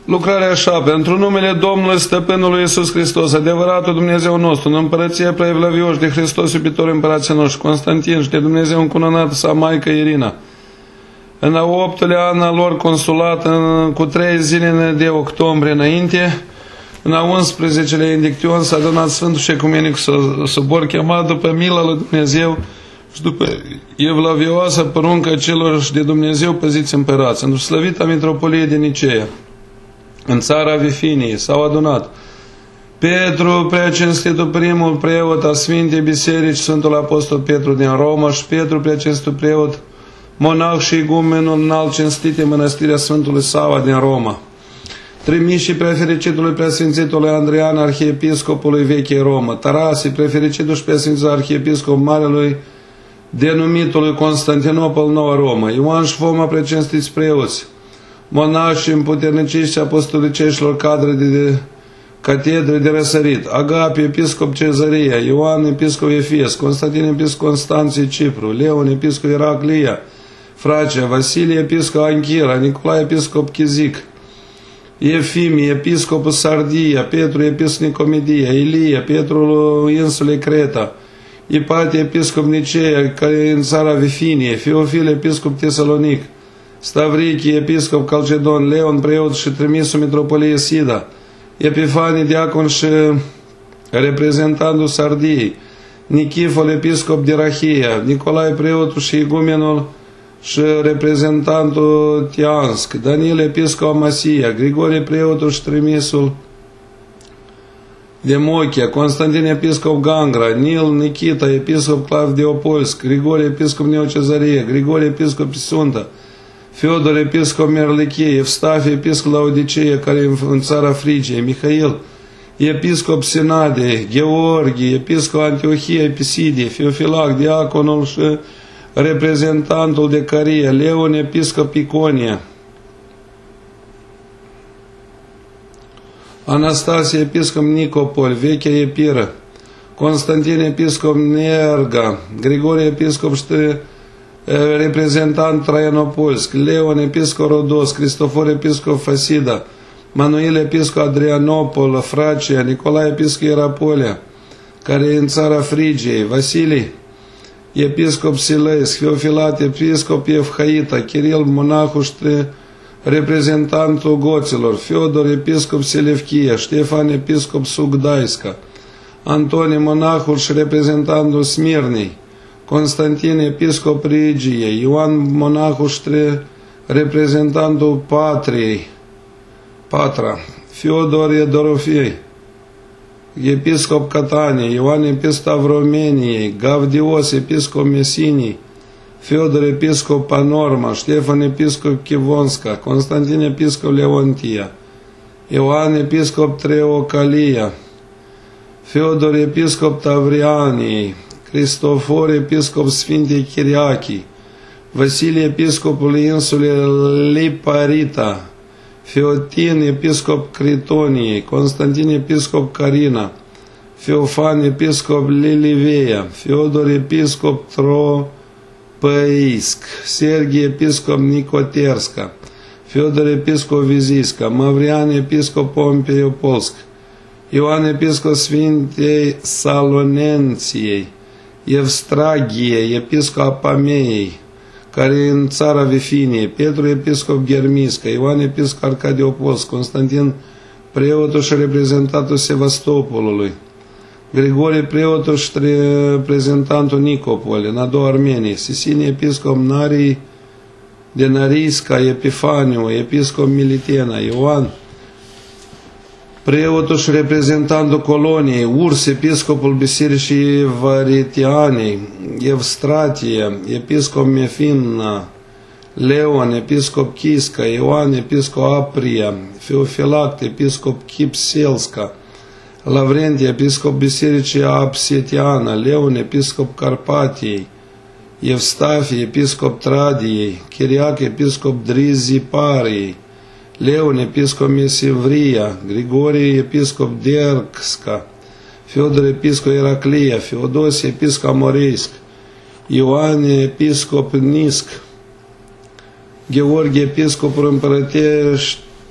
Lucrarea așa, pentru numele Domnului Stăpânului Iisus Hristos, adevăratul Dumnezeu nostru, în împărăție preevlavioși de Hristos, iubitor împărații noștri, Constantin și de Dumnezeu încununată sa Maică Irina, în a 8-lea an al lor consulat, cu 3 zile de octombrie înainte, în a 11-lea indicțion s-a adunat Sfântul și Ecumenic Sobor, chemat după mila lui Dumnezeu și după evlavioasa poruncă celor de Dumnezeu păziți împărați, într-o slăvită mitropolie de Niceea, în țara Vifiniei, s-au adunat Petru, preacinstitul primul preot al Sfintei Biserici, Sfântul Apostol Petru din Roma, și Petru, preacinstitul preot, monah și igumenul înalt cinstite Mănăstirea Sfântului Sava din Roma, trimișii prefericitului preasfințitului Andrian, arhiepiscopului Vechei Romă, Tarasii, prefericitul și preasfințitul arhiepiscop Marelui denumitului Constantinopol, Noua Romă, Ioan și Foma, precinstiți preoți, monași împuterniciști apostoliceștilor cadre de catedre de răsărit, Agapi, episcop Cezăria, Ioan, episcop Efes, Constantin, episcop Constanții Cipru, Leon, episcop Iraclia, Fracia, Vasilie, episcop Anchira, Nicolae, episcop Chizic, Efimie, episcopul Sardia, Petru, episcop Nicomedia, Ilie, Petru insulei Creta, Ipatie, episcop Niceea, care în țara Vifinie, Feofil, episcop Tesalonic, Stavrichi, episcop Calcedon, Leon, preot și trimisul mitropolie Sida, Epifanie, diacon și reprezentantul Sardiei, Nichifol, episcop Dirahia, Nicolae, preotul și igumenul și reprezentantul Tiansk, Daniel, episcop Amasia, Grigorie, preotul și trimisul Demochia, Constantin, episcop Gangra, Nil, Nikita, episcop Clavdiopolsk, Grigorie, episcop Neocezarie, Grigorie, episcop Pisunta, Feodor, episcop Merlichie, Evstafie, episcop Laodicea, care e în țara Frigiei, Mihail, episcop Sinadei, Gheorghe, episcop Antiohia Episidie, Feofilac, diaconul și reprezentantul de Caria, Leon, episcop Iconia, Anastasie, episcop Nicopol, Vechea Epiră, Constantin, episcop Nerga, Grigorie, episcop reprezentant Traianopolsk, Leon, episcop Rodos, Cristofor, episcop Fasida, Manuel, episcop Adrianopol, Fracia, Nicolae, episcop Ierapolia, care e în țara Frigiei, Vasilii, episcop Silesc, Feofilat, episcop Evhaita, Kiril, monahul și reprezentantul goților, Feodor, episcop Selevchia, Ștefan, episcop Sugdaiska, Antonie, monahul și reprezentantul Smirnei, Constantin, episcop Rigiei, Ioan, monahul și reprezentantul Patriei, Patra, Feodor Edorofei, episcop Cataniei, Ioan, episcop Avromeniei, Gavdios, episcop Mesinii, Feodor, episcop Panorma, Ștefan, episcop Chivonska, Constantin, episcop Leontia, Ioan, episcop Treocalia, Feodor, episcop Tavrianiei, Cristofor, episcop Sfintei Chiriachii, Vasilie, episcopul insulei Liparita, Feotin, episcop Critoniei, Constantin, episcop Carina, Feofan, episcop Liliveia, Feodor, episcop Tropăisc, Serghie, episcop Nicoterska, Feodor, episcop Vizisca, Mavrian, episcop Pompeopolsk, Ioan, episcop Sfintei Salonenției, Evstragie, episcop Apameiei, care e în țara Vifiniei, Petru, episcop Ghermisca, Ioan, episcop Arcadiopolsk, Constantin, preotul și reprezentantul Sevastopolului, Grigorie, preotul și reprezentantul Nicopole, în a doua Armeniei, Sisinie, episcop Narii de Narisca, Epifaniu, episcop Militena, Ioan, preotul și reprezentantul coloniei, Urs, episcopul Bisericii Varitianei, Evstratie, episcop Mefina, Leon, episcop Chisca, Ioan, episcop Apria, Feofilact, episcop Chipselska, Lavrentie, episcop Bisericii Apsetiana, Leon, episcop Carpatiei, Evstafie, episcop Tradiei, Chiriac, episcop Drizipariei, Leon, episcop Mesivria, Grigorie, episcop Derkska, Feodor, episcop Iraclia, Feodosie, episcop Amoreisk, Ioane, episcop Nisc, Gheorghe, episcopul împărătești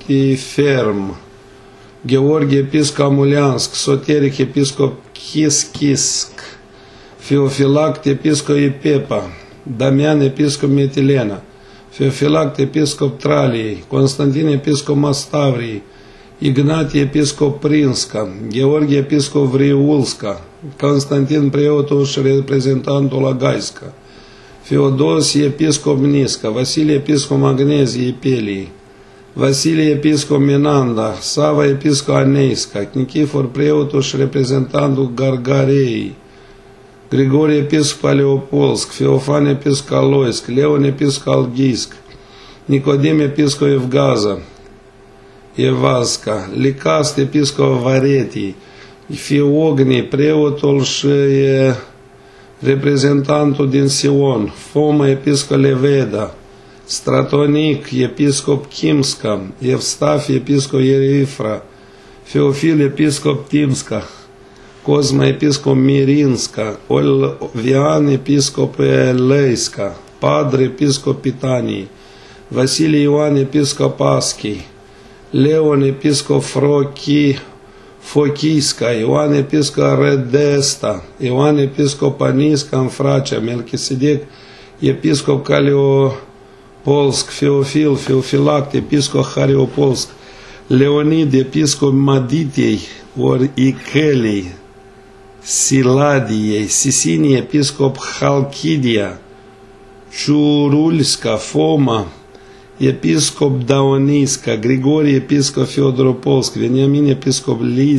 Tiferm, Gheorghe episcop Amuliansk, Soteric episcop Chischisc, Feofilact episcop Ipepa, Damian episcop Metilena, Feofilact episcop Traliei, Constantin episcop Mastavrii, Ignatie episcop Prinska, Gheorghe episcop Vriulska, Constantin preotul și reprezentantul Agaiska, Feodosie episcop Nisca, Vasilie episcop Magneziei Pelii, Vasilie episcop Menanda, Sava episcop Aneisca, Nichifor preotul și reprezentantul Gargarei, Grigorie episcop Leopolsk, Feofan episcop Aloisk, Leon episcop Alghisc, Nicodim episcop Evgaza, Evazca, Licast episcop Varetii, Fiogni preotul și reprezentantul din Sion, Foma episcop Leveda, Stratonic episcop Kimska, Evstafi episcop Ierifra, Feofil episcop Timska, Cosma episcop Mirinska, Olvian episcop Leiska, Padre episcop Pitanii, Vasilie Ioan episcop Aschii, Leon episcop Fochiisca, Ioan episcop Redesta, Ioan episcop Anisca în Fracia, Melchisedec episcop Caleopolsk, Feofil, Feofilact episcop Hariopolsk, Leonid episcop Maditiei, ori Ichelei, Siladiei, Sisinie episcop Halkidia, Ciurulska, Foma episcop Daonisca, Grigorie episcop Feodoropolsk, Veniamin episcop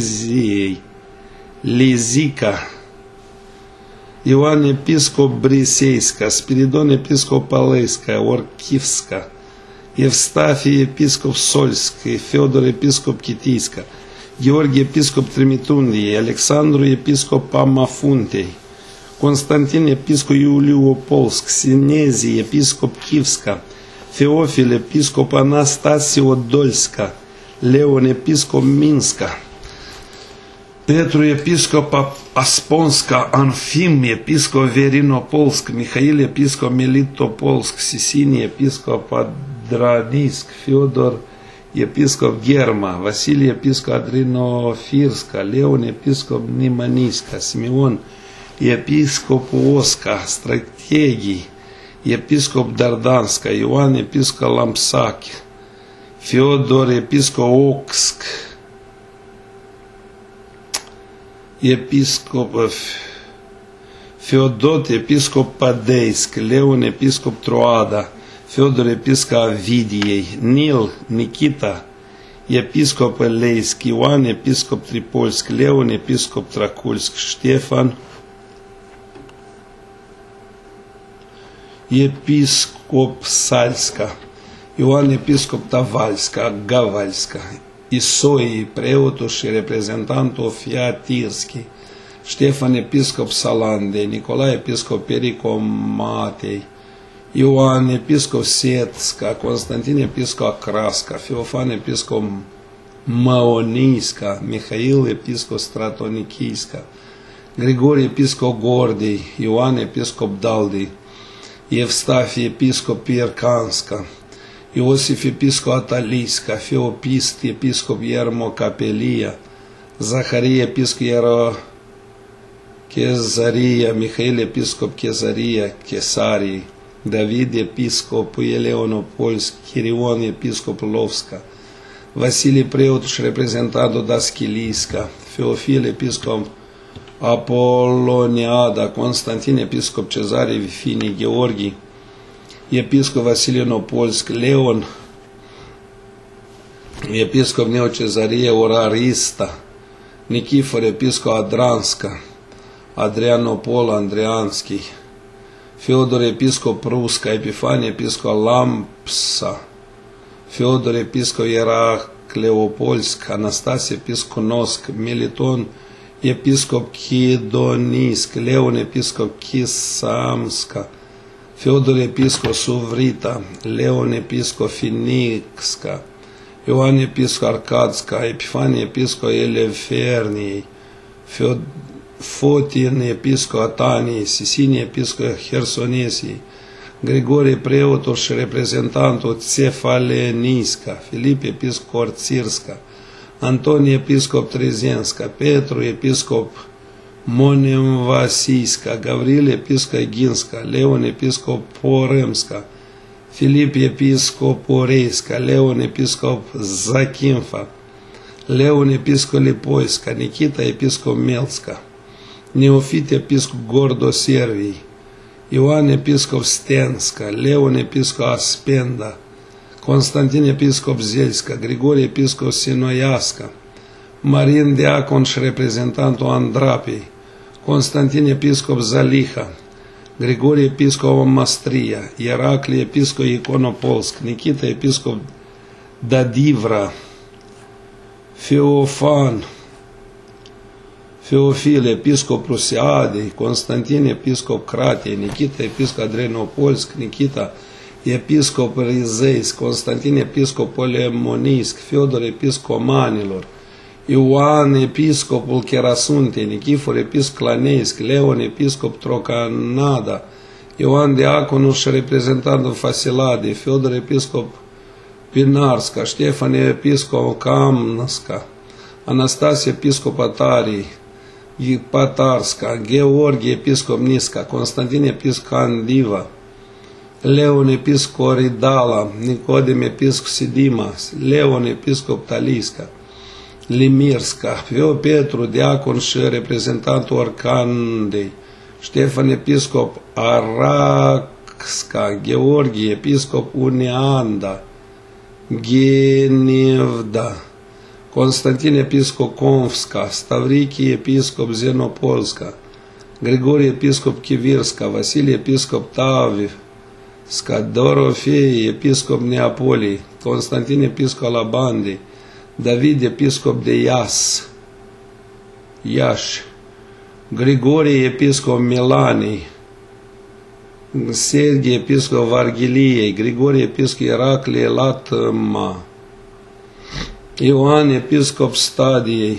Lizica, Ioan episcop Briseiska, Spiridon episcop Paleiska, Orchivska, Evstafie episcop Solsk, Feodor episcop Chitiiska, Gheorghe episcop Trimitundiei, Alexandru episcop Amafuntei, Constantin episcop Iuliopolsk, Sinezii episcop Chivska, Feofil episcop Anastasiodolska, Leon episcop Minska, Petru episcop Asponska, Anfim episcop Verinopolsk, Mihail episcop Melitopolsk, Sisinie episcop Adradisk, Feodor episcop Germa, Vasilie episcop Adrinofirska, Leon episcop Nimaniska, Simeon episcop Osca, Strategii episcop Dardanska, Ioan episcop Lampsac, Feodor episcop Oxk, episcop Feodot episcop Padeisk, Leon episcop Troada, Feodor episcop Avidiei, Nil, Nikita episcop Eleisk, Ioan episcop Tripolsk, Leon episcop Trakulsk, Ștefan episcop Salska, Ioan episcop Tavalska, Gavalska, Isoi preotul și reprezentantul Fiatirski, Ștefan episcop Salandei, Nicolae episcop Pericomatei, Ioan episcop Setska, Constantin episcop Kraska, Feofan episcop Maoniska, Mihail episcop Stratonichiska, Grigorie episcop Gordei, Ioan episcop Daldei, Evstafie episcop Piercanska, Iosif episcop Ataliska, Feopist episcop Iermocapelia, Zaharie episcop Chezaria, Mihail episcop Chezaria, Chesarii, David episcop Eleonopolsk, Chirion episcop Lovska, Vasilie preotul și reprezentantul Daschiliska, Feofil episcop Apoloniada, Constantin episcop Cezare Vifini, Gheorghi episcop Vasilie Nopolsk, Leon episcop Neocezarie Orarista, Nichifor episcop Adranska, Adrianopol Andreanski, Feodor episcop Ruska, Epifanie episcop Lampsa, Feodor episcop Heracleopolsk, Anastasie episcop Nosk, Meliton episcop Chidonisk, Leon episcop Chisamska, Feodor episcop Suvrita, Leon episcop Finikska, Ioan episcop Arcadska, Epifanie episcop Eleferniei, Fotin episcop Ataniei, Sisinie episcop Hersonesiei, Grigorie preotul și reprezentantul Cefalenisca, Filip episcop Orțirska, Antonie episcop Trezenska, Petru episcop Monemvasisca, Gavril episcop Ginska, Leon episcop Poremska, Filip episcop Oreiska, Leon episcop Zakimfa, Leon episcop Lipoiska, Nikita episcop Melska, Neofit episcop Gordoservii, Ioan episcop Stenska, Leon episcop Aspenda, Constantin episcop Zelska, Grigorie episcop Sinoiasca, Marin diacon și reprezentantul Andrapei, Constantin episcop Zaliha, Grigorie episcop Mastria, Ieraclie episcop Iconopolsk, Nikita episcop Dadivra, Feofil episcop Rusiadei, Constantin episcop Cratiei, Nikita episcop Adrenopolsk, Nikita episcop Rizeisk, Constantin episcop Polemonisk, Feodor episcop Manilor, Ioan episcopul Cherasuntei, Nichifor episcop Claneisk, Leon episcop Trocanada, Ioan diaconul și reprezentantul Fasiladei, Feodor episcop Pinarska, Ștefan episcop Kamnska, Anastasie episcop Atarii, Patarska, Gheorghe episcop Nisca, Constantin episcop Andiva, Leon episcop Ridala, Nicodem episcop Sidima, Leon episcop Talisca, Limirska, Petru diacon și reprezentantul Orcandei, Ștefan episcop Araxca, Gheorghe episcop Uneanda, Genevda, Constantin episcop Konfska, Stavrichi episcop Zenopolska, Grigorie episcop Kivirska, Vasilie episcop Tavivska, Dorofei episcop Neapolii, Constantin episcop Alabandei, David episcop de Iași, Grigorie episcop Milanei, Serghie episcop Varghiliei, Grigorie episcop Ieraclie Latma, Ioan episcop Stadiei,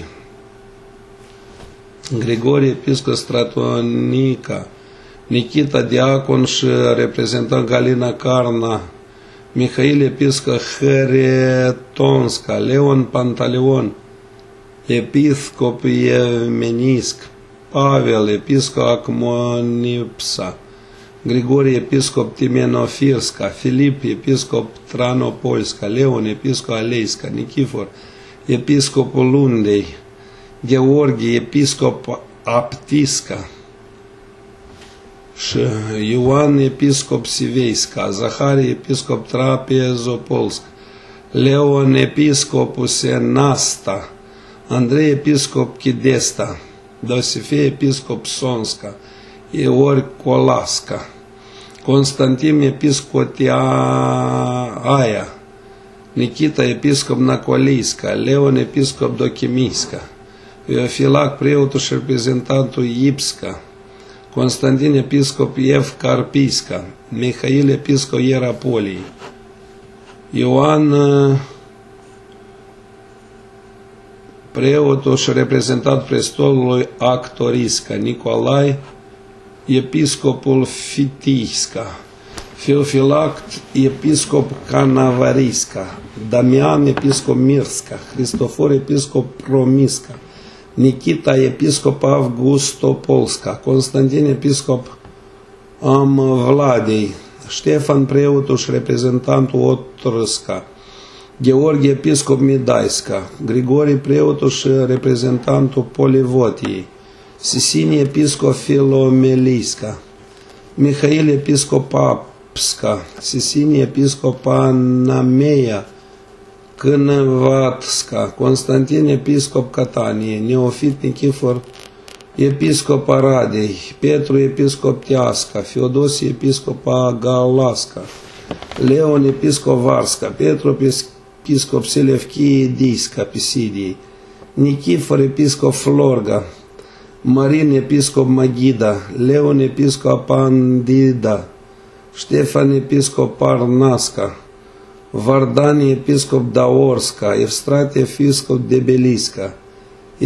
Grigorie episcop Stratonica, Nikita diacon și reprezentant Galina Carna, Mihail episcop Heretonska, Leon Pantaleon, episcop Evmenisc, Pavel episcop Acmonipsa, Grigorie episcop Timenofirska, Filip episcop Tranopolska, Leon episcop Aleiska, Nichifor episcopul Lundei, Gheorghe episcop Aptisca și Ioan episcop Siveiska, Zaharie episcop Trapezopolsk, Leon episcopul Senasta, Andrei episcop Chidesta, Dosifei episcop Sonska, Ior Colasca, Constantin episcop Aia, Nikita episcop Nacoleiska, Leon episcop Dochimiska, Filac preotul și reprezentantul Ipska, Constantin episcop Evcarpiska, Mihail episcop Ierapolii, Ioan preotul și reprezentant prestolului Actorisca, Nicolai episcopul Fitiisca, Feofilact episcop Canavarisca, Damian episcop Mirska, Cristofor episcop Promisca, Nikita episcop Avgustopolska, Constantin episcop Amvladei, Ștefan preotul și reprezentantul Otrăsca, Gheorghe episcop Midaiska, Grigorie preotul și reprezentantul Polivotiei, Sisinie episcop Filomelisca, Mihail episcop Apska, Sisinie episcop Anameia Cânevatska, Constantin episcop Cataniei, Neofit Nichifor episcop Aradei, Petru episcop Teasca, Feodosie episcop Agalasca, Leon episcop Varska, Petru episcop Selevchie Disca Pisidiei, Nichifor episcop Florga, Marin episcop Magida, Leon episcop Pandida, Ștefan episcop Parnasca, Vardani episcop Daorska, Evstrate episcop Debelisca,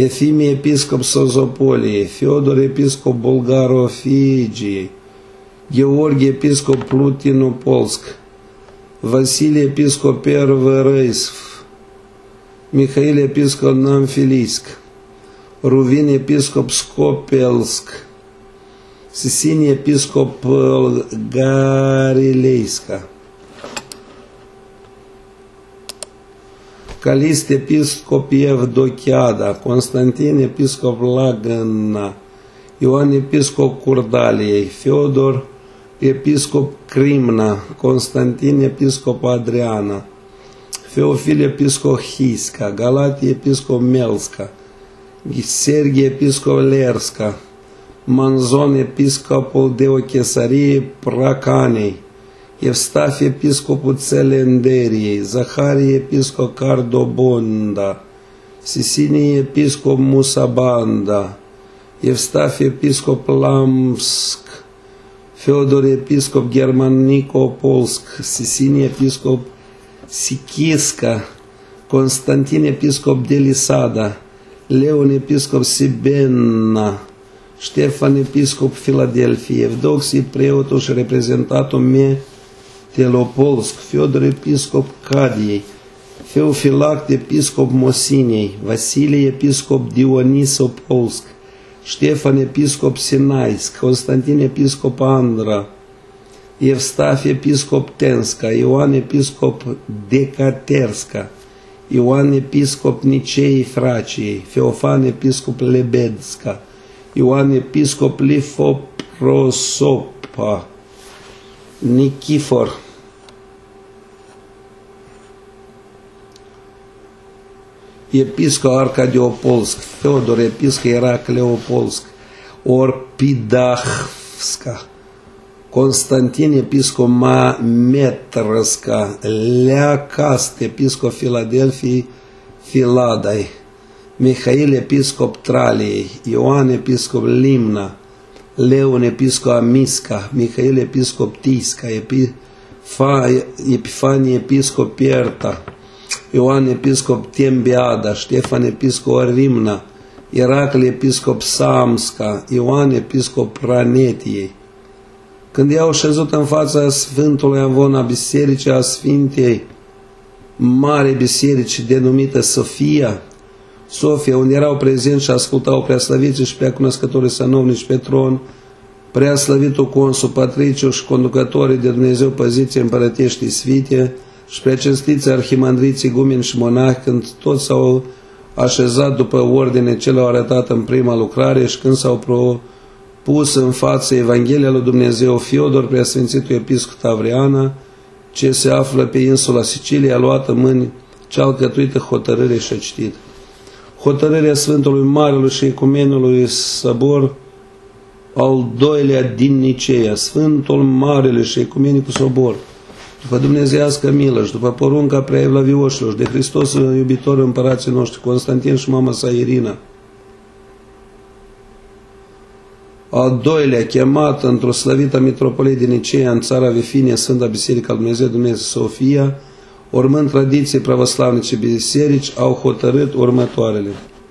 Efimie episcop Sozopoliei, Feodor episcop Bulgarofigiei, Георгий episcop Plutinopolsk, Василий episcop Перворейск, Михаил episcop Намфилийск, Рувин episcop Скопельск, Сесиний episcop Галилейска, Калист episcop Евдокиада, Константин episcop Лагана, Ioan episcop Curdaliei, Feodor episcop Crimna, Constantin episcop Adriana, Feofil episcop Hisca, Galatie episcop Melska, Serghie episcop Lerska, Manzon episcopul Deochesariei Pracanei, Evstafie episcopul Țelenderiei, Zaharie episcop Cardobonda, Sisinii episcop Musabanda, Evstafie episcop Lamsk, Feodor episcop Germanicopolsk, Sisinii episcop Sikisca, Constantin episcop Delisada, Leon episcop Sibenna, Ștefan episcop Filadelfie, Evdoxii preotul și reprezentatul Metelopolsk, Feodor episcop Cadiei, Feofilact episcop Mosiniei, Vasilie episcop Dionisopolsk, Ștefan episcop Sinaisk, Constantin episcop Andra, Evstafie episcop Tenska, Ioan episcop Decaterska, Ioan episcop Nicei Fraciei, Feofan episcop Lebedska, Ioan episcop Lifoprosopa, Nichifor, episcop Arcadiopolsk, Feodor episcop Heracleopolsk, Orpidahvska, Constantin episcop Metrăsca, Leacast episcop Filadelfiei Filadai, Mihail episcop Traliei, Ioan episcop Limna, Leon episcop Amisca, Mihail episcop Tisca, Epifanie episcop Pierta, Ioan episcop Tembiada, Ștefan episcop Rimna, Iracle episcop Samska, Ioan episcop Ranetiei. Când i-au șezut în fața Sfântului Avon a Bisericii a Sfintei Mare Biserici denumită Sofia, unde erau prezenți și ascultau preaslăviții și preacunoscătorii sanovnici pe tron, preaslăvitul consul Patriciu și conducătorii de Dumnezeu păziție împărăteștii sfinte și preacinstiți arhimandriții, igumeni și monahi, când toți s-au așezat după ordine ce le-au arătat în prima lucrare și când s-au propus în față Evanghelia lui Dumnezeu, Fiodor, preasfințitul episcop Tavriana, ce se află pe insula Sicilia, a luat în mâini cea alcătuită hotărâre și a citit. Hotărârea Sfântului Marelui și Ecumenului Sobor al doilea din Niceea, Sfântul Marele și Ecumenicul Sobor, după dumnezeiască milă și după porunca preevlavioșilor și de Hristos iubitor împărații noștri, Constantin și mama sa Irina, al doilea chemat într-o slăvită mitropolie din Niceea în țara Vifinia, Sfânta Biserica lui Dumnezeu Sofia, urmând tradiții pravoslavnice biserici, au hotărât următoarele.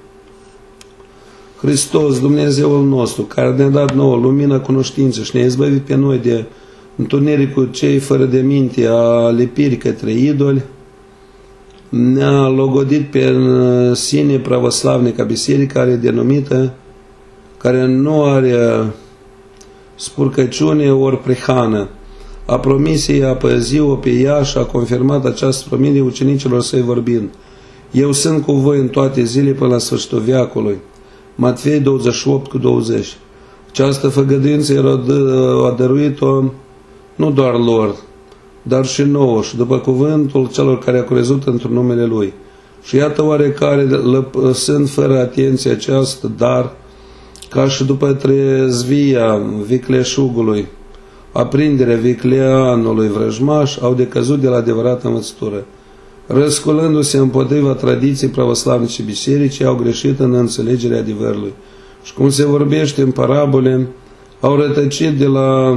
Hristos, Dumnezeul nostru, care ne-a dat nouă lumina cunoștinței și ne-a izbăvit pe noi de întunericul cei fără de minte a lipirii către idoli, ne-a logodit pe sine pravoslavnica biserică, care e denumită, care nu are spurcăciune ori prihană, a promisiei a păzi-o pe ea și a confirmat această promisiune ucenicilor săi vorbind: Eu sunt cu voi în toate zilele până la sfârșitul veacului. Matfei 28:20. Această făgăduință a dăruit-o nu doar lor, dar și nouă și după cuvântul celor care au crezut într-un numele Lui. Și iată oarecare lăsând fără atenție această dar, ca și după trezvia vicleșugului, aprinderea vicleanului vrăjmaș, au decăzut de la adevărată învățătură. Răsculându-se împotriva tradiției pravoslavnice bisericii, au greșit în înțelegerea adevărului. Și cum se vorbește în parabole, au rătăcit de la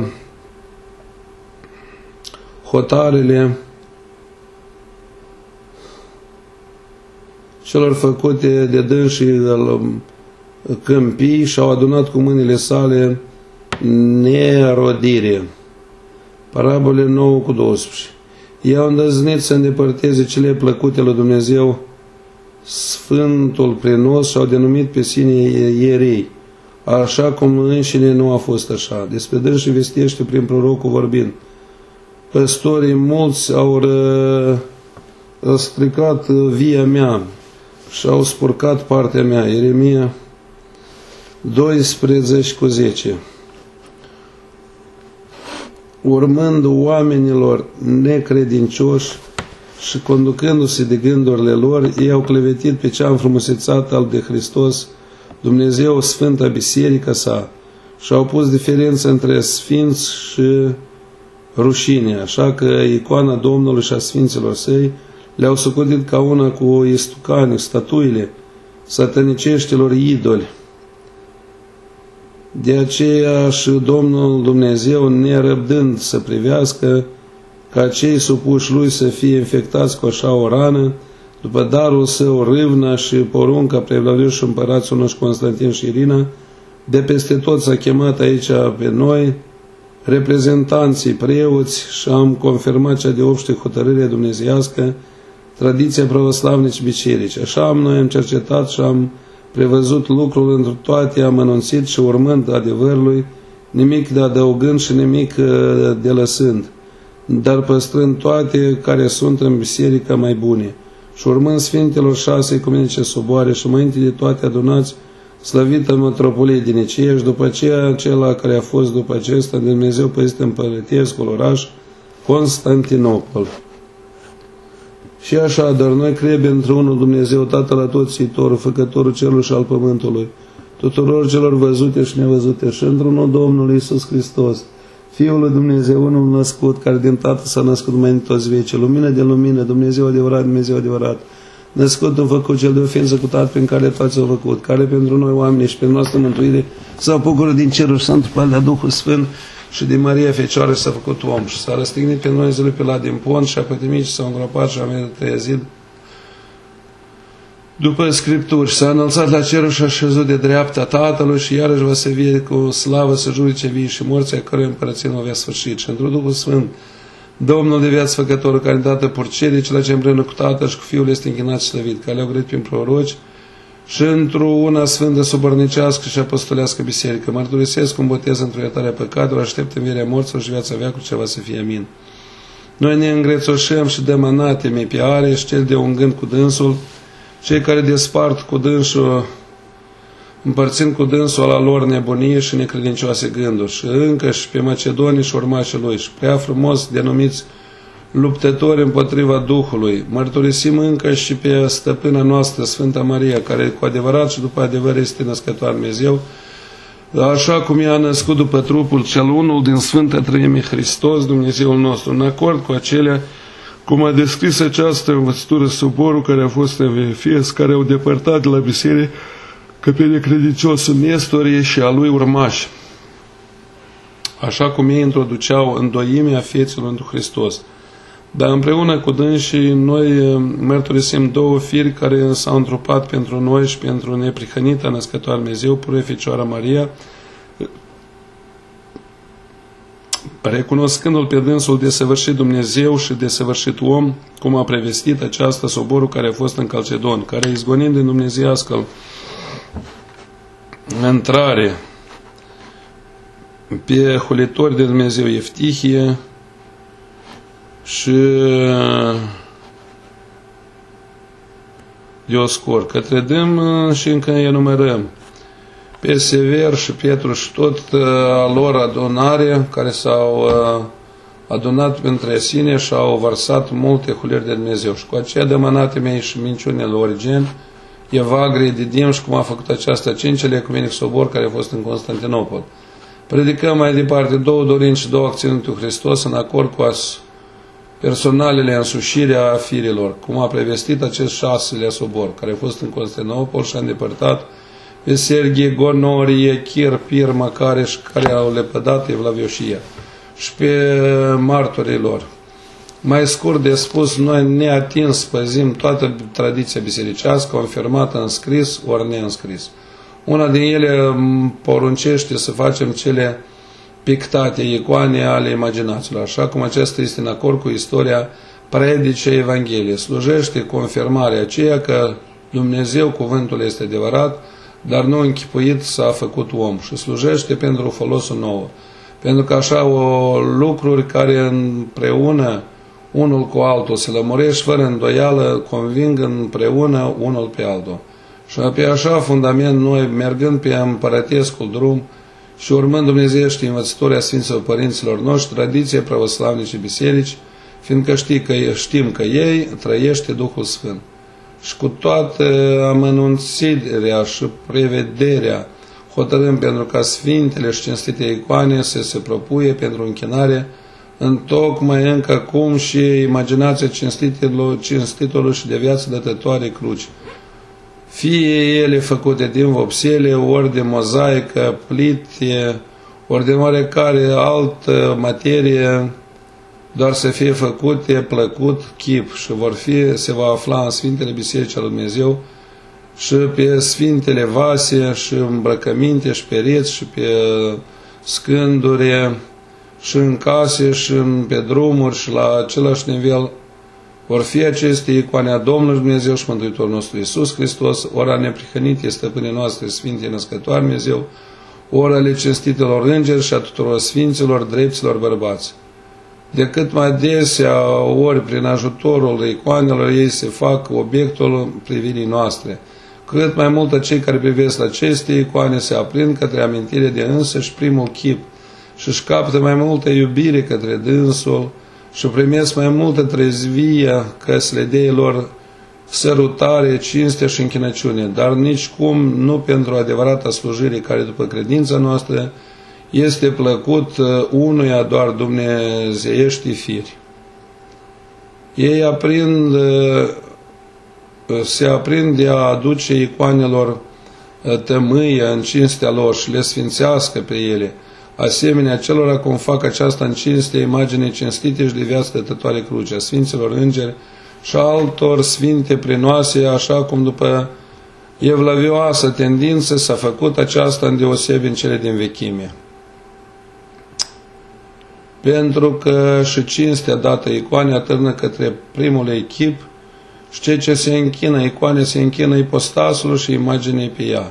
hotarele celor făcute de dânsii câmpii și au adunat cu mâinile sale nerodire. Parabole 9:12. Ei au îndrăznit să îndepărteze cele plăcute lui Dumnezeu, Sfântul Prenos, și au denumit pe sine ierei, așa cum înșine nu a fost așa. Despre dânsi vestește prin prorocul vorbind: păstorii mulți au stricat via mea și au spurcat partea mea. Ieremia 12:10. Urmând oamenilor necredincioși și conducându-se de gândurile lor, ei au clevetit pe cea înfrumusețată al de Hristos, Dumnezeu, Sfânta Biserica sa, și au pus diferență între sfinți și rușine, așa că icoana Domnului și a sfinților săi le-au socotit ca una cu istucani, statuile sataniceștilor idoli. De aceea și Domnul Dumnezeu, nerăbdând să privească ca cei supuși lui să fie infectați cu așa o rană, după darul său râvna și porunca preevlavioși împărațul nostru Constantin și Irina, de peste tot s-a chemat aici pe noi, reprezentanții preoți, și am confirmat cea de obște hotărâre dumnezeiască, tradiția pravoslavnici biserici. Așa noi am cercetat și am prevăzut lucrul într toate amănunțit și urmând adevărului, nimic de adăugând și nimic de lăsând, dar păstrând toate care sunt în biserica mai bune. Și urmând Sfintelor 6 ecumenice soboare și înainte de toate adunați, slăvită metropolie din Niceea, și după aceea acela care a fost după acesta Dumnezeu păzit împărătescul oraș Constantinopol. Și așa, dar noi credem într-unul Dumnezeu, Tatăl Atotțiitorul, Făcătorul cerului și al pământului, tuturor celor văzute și nevăzute, și într-unul Domnul Iisus Hristos, Fiul lui Dumnezeu, unul născut, care din Tatăl s-a născut mai în toți vecii, lumină de lumină, Dumnezeu adevărat, Dumnezeu adevărat, născut în făcut cel de o ființă cu Tatăl prin care toți au făcut, care pentru noi oameni și pentru noastră mântuire s-a bucurat din cerul și s-a întrupat de Duhul Sfânt și de Maria Fecioară și s-a făcut om și s-a răstignit pe noi zilul pe la din pont și a pătimit și s-a îngropat și a venit a treia zi după Scripturi și s-a înălțat la cerul și a șezut de dreapta Tatălui și iarăși va să vie cu slavă să judece vii și morții, a cărui împărăție nu avea sfârșit. Și într-un Duhul Sfânt, Domnul de viață Făcătorul, care îndată purcerii, cel ce împreună cu Tatăl și cu Fiul este închinat și slăvit, care le-au grăit prin proroci, și într-una sfântă subornicească și apostolească biserică, mărturisesc un botez într-o iertare a păcatelor, aștept învierea morților și viața veacului, ceva să fie amin. Noi ne îngrețoșăm și dăm anateme pe are și cel de un gând cu dânsul, cei care despart cu dânsul, împărțind cu dânsul la lor nebunie și necredincioase gânduri, și încă și pe Macedonii și urmașii lui, și prea frumos denumiți luptători împotriva Duhului, mărturisim încă și pe stăpâna noastră, Sfânta Maria, care cu adevărat și după adevăr este născătoare Dumnezeu, așa cum ea a născut după trupul cel unul din Sfânta Treime Hristos, Dumnezeul nostru, în acord cu acelea, cum a descris această învățătură suborul care a fost în Efes, care au depărtat de la biserică că pe necredinciosul Nestorie și a lui urmași, așa cum ei introduceau îndoimea feților întru Hristos. Dar împreună cu dânsii noi mărturisim două firi care s-au întrupat pentru noi și pentru neprihănita născătoare Dumnezeu, Pururea Fecioara Maria, recunoscându-L pe dânsul desăvârșit Dumnezeu și desăvârșit om, cum a prevestit această soborul care a fost în Calcedon, care izgonind din dumnezeiască intrare pe hulitori de Dumnezeu Eftihie și Dioscor, către dâm și încă enumerăm pe Sever și Petru și tot a lor adunare care s-au adunat între sine și au vărsat multe huleri de Dumnezeu. Și cu aceea dăm anateme și minciunile lui Origen, Evagrie, Didim și cum a făcut aceasta cincele ecumenic sobor care a fost în Constantinopol. Predicăm mai departe două dorinți și două acțiuni lui Hristos în acord cu personalele însușirea firilor, cum a prevestit acest șaselea sobor, care a fost în Constantinopol și a îndepărtat pe Serghie, Gonorie, Chir, Pir, Macareș, care au lepădat Evlavioșia și pe martorii lor. Mai scurt de spus, noi neatins păzim toată tradiția bisericească, confirmată în scris ori neînscris. Una din ele poruncește să facem cele pictate, icoane ale imaginațiilor, așa cum acesta este în acord cu istoria predicei Evangheliei. Slujește confirmarea aceea că Dumnezeu, cuvântul este adevărat, dar nu închipuit s-a făcut om, și slujește pentru folosul nouă. Pentru că așa lucruri care împreună unul cu altul se lămurești fără îndoială, conving împreună unul pe altul. Și pe așa fundament noi, mergând pe împărătescul drum și urmând dumnezeiești învățătorii a Sfinților Părinților noștri, tradiție pravoslavnice biserici, fiindcă știm că ei trăiește Duhul Sfânt. Și cu toată amănunțirea și prevederea hotărâm pentru ca sfintele și cinstite icoane să se propuie pentru închinare, întocmai încă cum și imaginația cinstitului și de viață dătătoare cruci. Fie ele făcute din vopsele, ori de mozaică, plite, ori de oarecare altă materie, doar să fie făcute plăcut chip și se va afla în Sfintele Biserici al lui Dumnezeu și pe Sfintele vase și îmbrăcăminte și pereți și pe scânduri și în case și pe drumuri și la același nivel vor fi aceste icoane a Domnului Dumnezeu și Mântuitorul nostru Iisus Hristos, ori a neprihănitei stăpânii noastre Sfinte Născătoare Dumnezeu, ori ale cinstitelor îngeri și a tuturor sfinților, drepților bărbați. De cât mai desea, ori prin ajutorul icoanelor, ei se fac obiectul privirii noastre. Cât mai mult cei care privesc la aceste icoane se aprind către amintire de însăși primul chip și își captă mai multă iubire către dânsul și primesc mai multă trezvie că să le dea lor sărutare, cinste și închinăciune, dar nici cum nu pentru adevărata slujire care după credința noastră este plăcut unuia doar dumnezeiești firi. Ei se aprind de a aduce icoanelor tămâie în cinstea lor și le sfințească pe ele, asemenea celora cum fac aceasta în cinstea imaginii cinstite și de viață dătătoare cruce, a Sfinților Îngeri și altor sfinte prinoase, așa cum după evlavioasă tendință s-a făcut aceasta îndeosebi în cele din vechime. Pentru că și cinstea dată icoane atârnă către primul echip și cei ce se închină icoane se închină ipostasul și imaginei pe ea.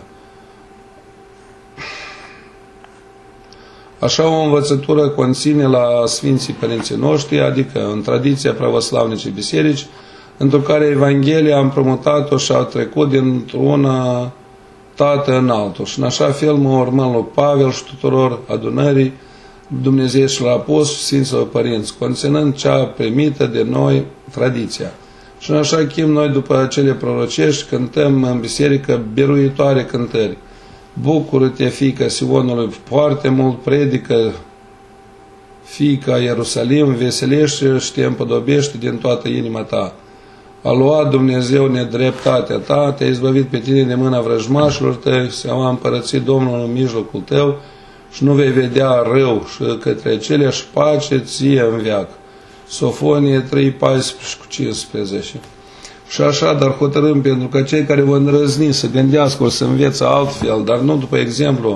Așa o învățătură conține la Sfinții Părinții noștri, adică în tradiția pravoslavnice biserici, într-o care Evanghelia a împrumutat-o și a trecut dintr-una tată în altul. Și în așa fel mă urmăm lui Pavel și tuturor adunării dumnezeiești la apostoli și Sfinților Părinți, conținând cea primită de noi tradiția. Și în așa chip noi după cele prorocești cântăm în biserică biruitoare cântări. Bucură-te, fiica Sionului, foarte mult predică, fiica Ierusalim, veselește și te împodobește din toată inima ta. A luat Dumnezeu nedreptatea ta, te-a izbăvit pe tine de mâna vrăjmașilor tăi, se-a împărățit Domnul în mijlocul tău și nu vei vedea rău și către aceleași pace ție în veac. Sofonie 3, 14-15. Și așa, dar hotărâm pentru că cei care vor îndrăzni să gândească, să învețe altfel, dar nu după exemplu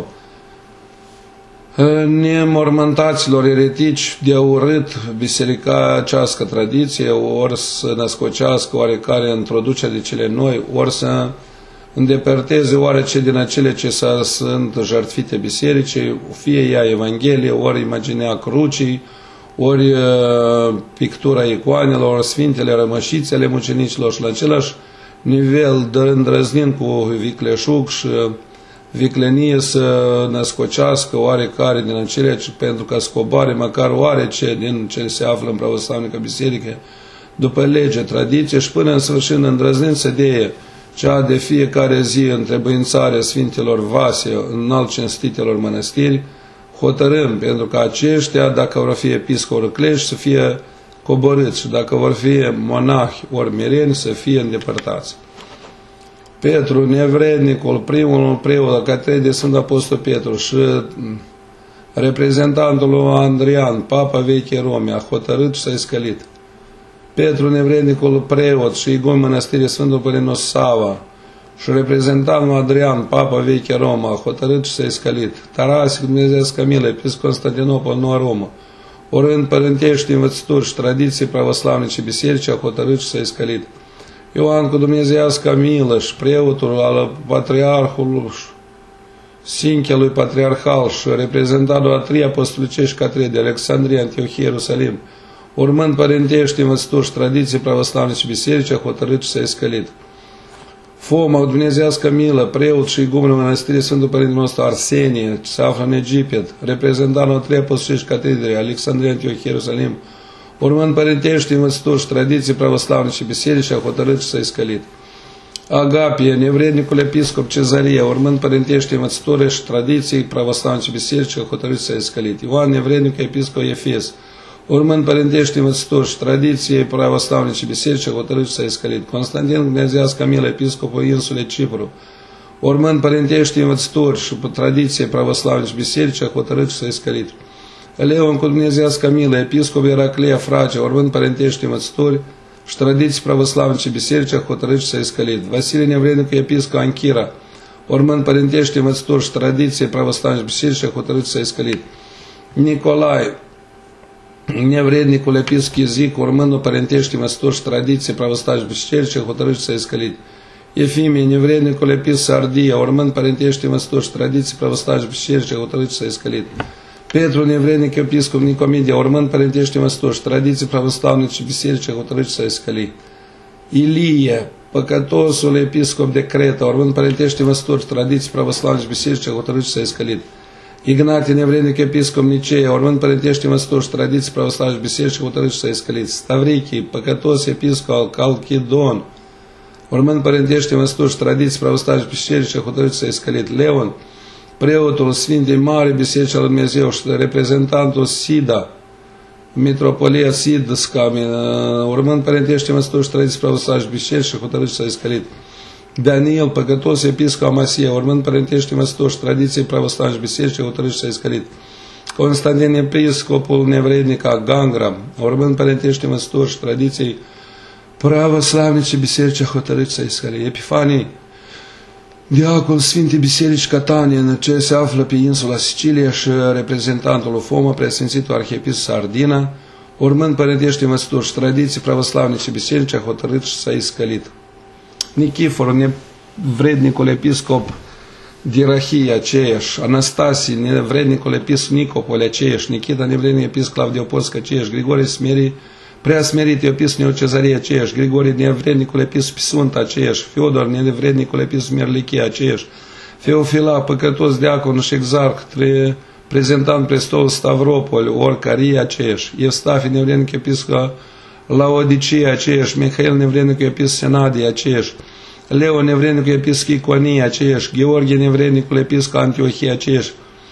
nemormântaților eretici de urât bisericacească tradiție, ori să născocească oarecare introducere de cele noi, ori să îndepărteze oarece din acele ce sunt jertfite bisericii, fie ea Evanghelie, ori imaginea crucii, ori pictura icoanelor, ori sfintele rămășițele mucenicilor și la același nivel, îndrăznind cu vicleșug și viclenie să născocească oarecare din acelea, pentru că scobare măcar oarece din ce se află în pravoslavnică biserică, după lege, tradiție și până în sfârșit îndrăznind să deie cea de fiecare zi întrebuințarea Sfintelor vase înalt cinstitelor mănăstiri, hotărâm pentru că aceștia, dacă vor fi episcopi cleși, să fie coborâți și dacă vor fi monahi ori mireni, să fie îndepărtați. Petru, nevrednicul, primul preot al Catedralei de Sfânt Apostol Petru și reprezentantul lui Andrian, Papa Vechii Rome, a hotărât și s-a iscălit. Petru, nevrednicul preot și igun mănăstirii Sfântul Părinte Sava, și reprezentantul Adrian, Papa Veche Roma, a hotărât și s-a iscălit. Tarasic Dumnezească milă, episcop Constantinopol, Noua Romă, orând părintești învățături și tradiții pravoslavnice biserici, a hotărât și s-a iscălit. Ioan cu Dumnezească milă și preotul al patriarhului Sinchelui Patriarhal și reprezentantul a trei apostolicești catrede, Alexandria, Antiohie, Ierusalim, urmând părintești învățături și tradiții pravoslavnice biserici, a hotărât și s-a iscălit. Foma, o Dumnezească milă, preot și igumenul mănăstirii Sfântul Părinte nostru Arsenie, ce se află în Egipt, reprezentantul a trei apostolicești catrede, Alexandria, Antiohie, Ierusalim, urmând părintești învățături și tradiții pravoslavnice biserici, a hotărât și s-a iscălit. Agapie, nevrednicul episcop Cezaria, urmând părintești învățături și tradiții pravoslavnice biserici, a hotărât și s-a iscălit. Ioan, nevrednicul episcop Efes, urmând părintești învățături și tradiții pravoslavnice biserici, a hotărât și s-a iscălit. Constantin Dumnezească milă, episcopul insulei Cipru, urmând părintești învățături și tradiții pravoslavnice biserici, a hotărât și s-a iscălit. Leon cu Dumnezească milă, episcop Iraclea Fragea, urmând părintești învățături și tradiții pravoslavnice biserici, a hotărât și s-a iscălit. Vasile nevrednicul episcop Anchira, urmând părintești învățături și tradiții pravoslavnice biserici, a hotărât și s-a iscălit. Nicolai, nevrednicul episcop Izic, urmând părintești învățături și tradiții pravoslavnice biserici, a hotărât și s-a iscălit. Efimie, nevrednicul episcop Sardia, urmând părintești învățături și tradiții pravoslavnice biserici, a hotărât și s-a iscălit. Petru, nevrednic episcop Nicomedia, urmând părintești învățături și tradiții pravoslavnice biserici, a hotărât și s-a iscălit. Ilie, păcătosul episcop de Creta, urmând părintești învățături și tradiții pravoslavnice biserici, a hotărât și s-a iscălit. Ignatie, nevrednic episcop Nicea, urmând părintești învățături și tradiții pravoslavnice biserici, a hotărât și s-a iscălit. Stavrichii, păcătos episcop al Calchidon, urmând părintești învățături și tradiții pravoslavnice biserici, a hotărât și s-a iscălit. Leon, preotul Sfintei Mare Biserici al Dumnezeu și reprezentantul Sida, Mitropolia Sidăsca, urmând părintești învățături și tradiții pravoslavnice biserici, a hotărât și s-a iscălit. Daniel, păcătos episcop Amasia, urmând părintești învățături și tradiții pravoslavnice biserici, a hotărât și s-a iscălit. Constantin, episcopul nevrednic a Gangra, urmând părintești învățături și tradiții pravoslavnice biserici, a hotărât și s-a iscălit. Epifanii, diacol Sfintei Biserici Catania, ce se află pe insula Sicilia, și reprezentantul Foma, preasfințitul arhiepiscop Sardina, urmând părintești învățături și tradiții pravoslavnice biserici, a hotărât și s-a iscălit. Nichifor, nevrednicul episcop Dirahia, aceeași, Anastasie, nevrednicul episcop Nicopol, aceeași, Nichita, nevrednicul episcop Clavdiopolsc, aceeași, Grigorie Smerii, prea smerit episcop Neocezarie, aceeași, Grigorie, nevrednicul episcop Pisunt, aceeași, Fiodor, nevrednicul episcop Merlichie, aceeași, Feofila, păcătos diacon și exarh, reprezentant prestol Stavropol, Orcarie, aceeași, Evstafie, nevrednicul episcop Laodicea, aceeași, Mihail, nevrednicul episcop Senadie, aceeași, Leo, nevrednicul episcop Iconie, aceeași, Gheorghe, nevrednicul episcop Antiohie, aceeași,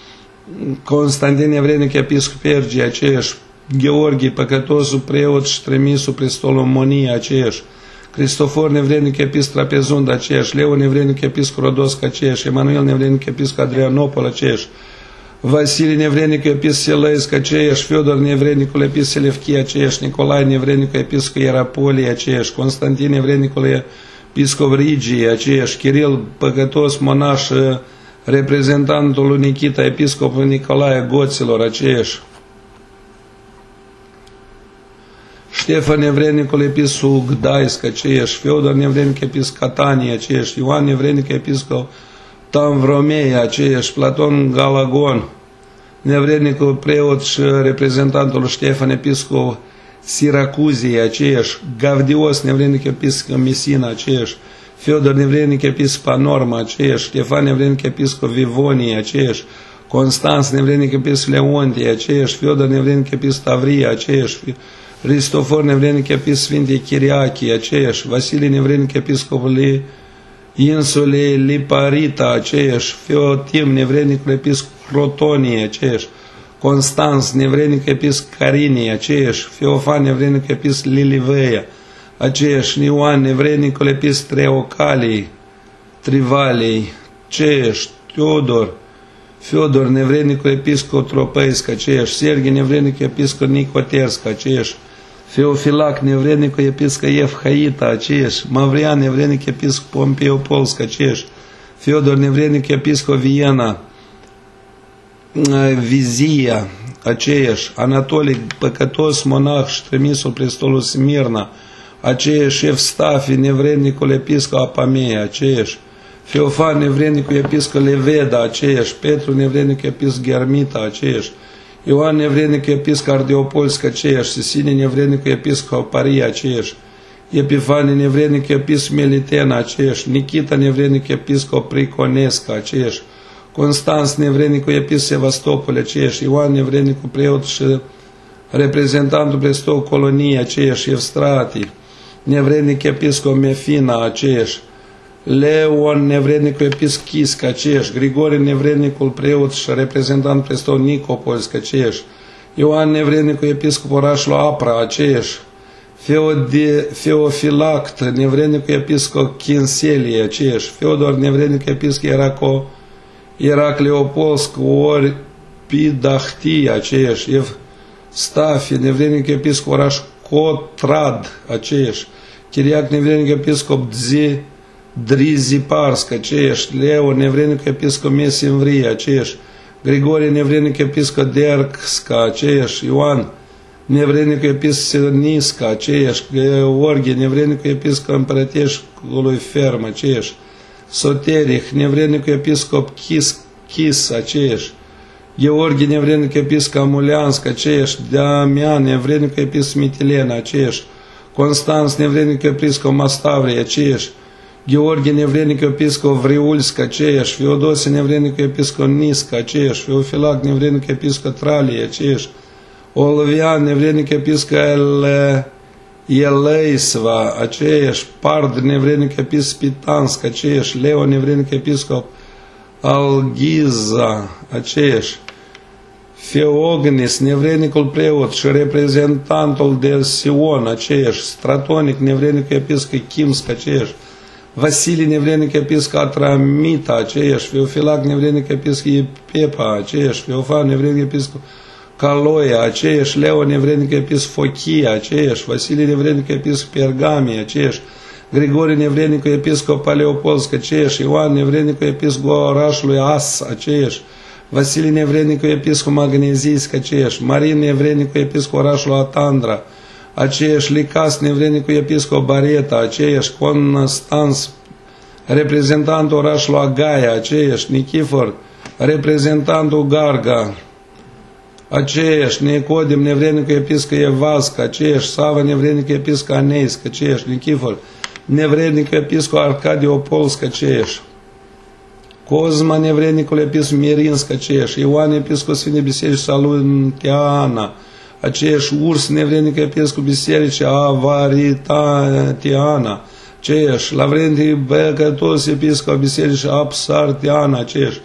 Constantin, nevrednicul episcop Pergie, aceeași, Gheorghe, păcătosul preot și trimisul prestolul Monie, aceeași, Cristofor, nevrednic episcop Trapezund, aceeași, Leo, nevrednic episcop Rodosc, aceeași, Emanuel, nevrednic episcop Adrianopol, aceeași, Vasile, nevrednic episcop Selăiesc, aceeași, Fiodor, nevrednicul episcop Selevchie, aceeași, Nicolae, nevrednicul episcop Ierapolie, aceeași, Constantin, nevrednicul episcop Rigie, aceeași, Chiril, păcătos monaș, reprezentantul lui Nichita, episcopul Nicolae Goților, aceeași, Ștefan, nevrednicul episcop Gdaisc, aceeași, Feodor, nevrednic episcop Catania, aceeași, Ioan, nevrednic episcop Tamvromei, aceeași, Platon Galagon, nevrednicul preot și reprezentantul Ștefan, episcop Siracuziei, aceeași, Gavdios, nevrednic episcop Mesina, aceeași, Feodor, nevrednic episcop Anorma, aceeași, Ștefan, nevrednic episcop Vivoniei, aceeași, Constans, nevrednic episcop Leontie, aceeași, Feodor, nevrednic episcop Avria, aceeași, Cristofor, nevrednic episcop Sfintei Chiriachii, aceeași, Vasile, nevrednic episcopul insulei Liparita, aceeași, Feotim, nevrednicul episcop Crotonie, aceeași, Constans, nevrednic episcop Carinii, aceeași, Feofan, nevrednic episcop Liliveia, aceeași, Ioan, nevrednicul episcop Treocalii, Trivalei, aceeași, Teodor, Fiodor, nevrednicul episcop Tropăiesc, aceeași, Serghii, nevrednicul episcop Nicotesc, aceeași, Feofilac, nevrednicul episcop Evhaita, aceeași, Mavrian, nevrednic episcop Pompeopolsk, aceeași, Fiodor, nevrednic episcop Viena, Vizia, aceeași, Anatolic, păcătos monah și trimisul prestolul Smirna, aceeași, Evstafi, nevrednicul episcop Apamea, aceeași, Feofan, nevrednicul episcop Leveda, aceeași, Petru, nevrednicul episcop Germita, aceeași, Ioan, nevrednicul episcop Ardeopolsk, aceeași, Sisine, nevrednicul episcop Paria, aceeași, Epifanie, nevrednicul episcop Melitena, aceeași, Nikita, nevrednicul episcop Priconesca, aceeași, Constans, nevrednicul episcop Sevastopol, aceeași, Ioan, nevrednicul preot și reprezentantul prestol coloniei, aceeași, Evstrati, nevrednic episcop Mefina, aceeași, Leon, nevrednicul episcop Chisca, aceeași, Grigore, nevrednicul preot și reprezentant prestol Nicopolsk, aceeași, Ioan, nevrednicul episcop orașul Apra, aceeași, Feofilact, nevrednicul episcop Chinselie, aceeași, Feodor, nevrednicul episcop Eracleopolsk, ori Pidahtia, aceeași, Evstafi, nevrednicul episcop oraș Cotrad, aceeași, Chiriac, nevrednicul episcop Driziparsk, aceeași, Leo, nevrednicul episcop Mesimvrie, aceeași, Grigorie, nevrednicul episcop Derksca, aceeași, Ioan, nevrednicul episcop Nisca, aceeași, Gheorghe, nevrednicul episcop împărăteșului Ferm, aceeași, Soterich, nevrednicul episcop Chis, aceeași, Gheorghe, nevrednicul episcop Amuliansk, aceeași, Damian, nevrednicul episcop Mitilena, aceeași, Constans, nevrednicul episcop Mastavrie, aceeași, Gheorghe, nevrednicul episcop Vriulsk, aceeași, Feodosie, nevrednicul episcop Nisca, aceeași, Feofilac, nevrednicul episcop Tralie, aceeași, Olvian, nevrednicul episcop Eleisva, aceeași, Pard, nevrednicul episcop Pitansk, aceeași, Leo, nevrednicul episcop Alghiza, aceeași, Feognis, nevrednicul preot și reprezentantul de Sion, aceeași, Stratonic, nevrednicul episcop Kimsk, aceeași, Vasilie, nevrednic episcop Atramita, aceeași, Feofilac, nevrednic episcop Pepa, aceeași, Feofan, nevrednic episcop Caloia, aceeași, Leo, nevrednic episcop Fochia, aceeași, Vasilie, nevrednic episcop Pergamie, aceeași, Grigore, nevrednic episcop Paleopolsk, aceeași, Ioan, nevrednic episcop orașului As, aceeași, Vasilie, nevrednic episcop Magnezisc, aceeași, Marin, nevrednic episcop orașului Atandra, aceeași, Licas, nevrednicul episcop Bareta, aceeași, Constans, reprezentantul orașului Agaia, aceeași, Nichifor, reprezentantul Garga, aceeași, Nicodim, nevrednicul episcop Evasc, aceeași, Sava, nevrednicul episcop Aneisc, aceeași, Nichifor, nevrednicul episcop Arcadiopolsk, aceeași, Cozma, nevrednicul episcop Mirinsk, aceeași, Ioan, episcop Sfinte Biserici Saluntiana, aceeași, Urs, nevrednic episcop Bisericii Avaritiana, aceeași, Lavrentii Băcătos, episcop Bisericii Apsartiana, aceeași,